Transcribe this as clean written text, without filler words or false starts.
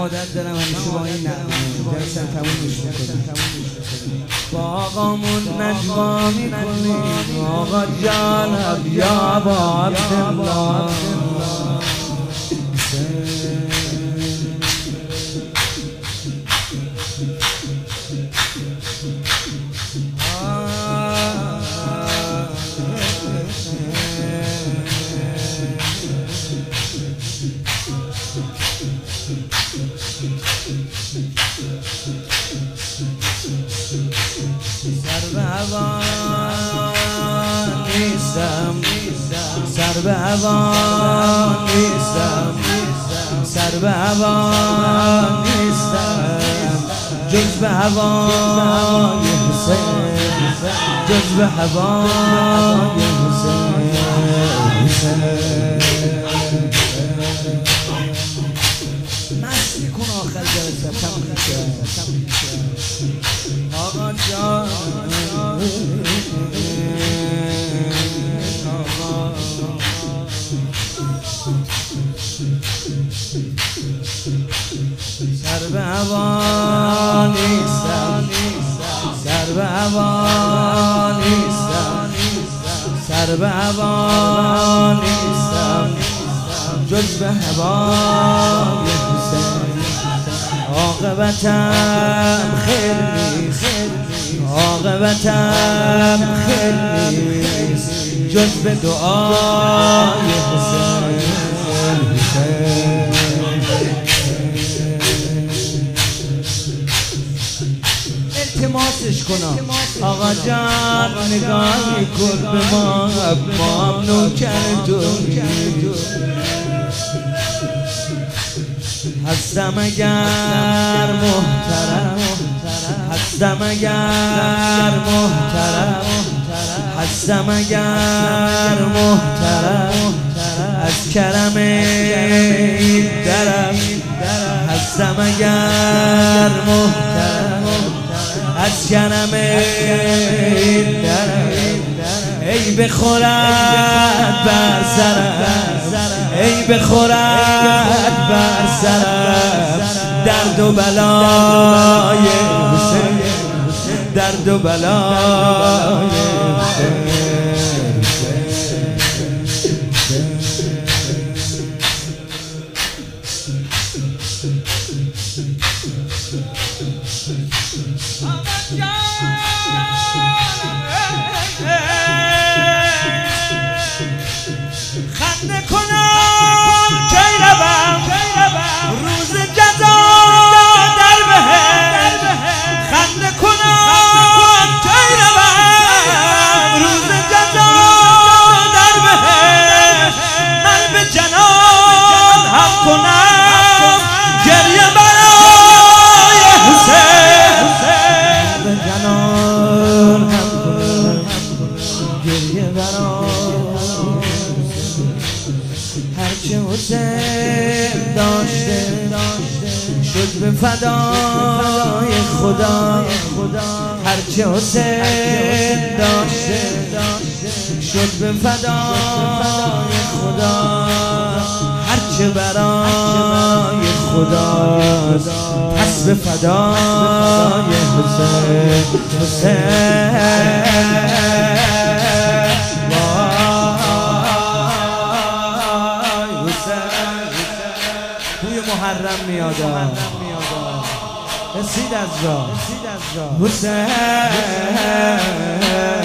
عادت دارم همیشه با این نغمه جلسه تمومش میکنم. با آقامون نجوا میکنیم آقا جان یا با عبدالله. سر به هوا نیستم، سر به هوا نیستم، سر به هوا نیستم، جز به هوای حسین، جز به هوای حسین. مستی کن آخر جلسه تموم میشه. آقا جان سر به هوا نیستم، سر به هوا نیستم، سر به هوا نیستم، جز به هوای حسین. عاقبتم خیر نیست، عاقبتم خیر نیست، جز به دعای حسین. التماسش کنم آقا جان نگاهی کن به ما هم نوکر تو هستم اگر محترم، هستم اگر محترم، هستم اگر محترم، از کرم این درم، هستم اگر محترم، از کرم این درم. ای بخورد بر سرم، ای بخورد بر سرم، درد و بلای حسین، درد و بلای حسین. خنده کنم کی روم روز جزا در بهشت، خنده کنم کی روم روز جزا در بهشت، من به جنان هم کنم گریه برای حسین، به جنان هم کنم گریه برای هرچه حسین داشته شد به فدای خدا، هرچه حسین داشته شد به فدای خدا، هرچه برای خداست پس به فدای حسین. حسین محرم میاد رسید از راه حسین.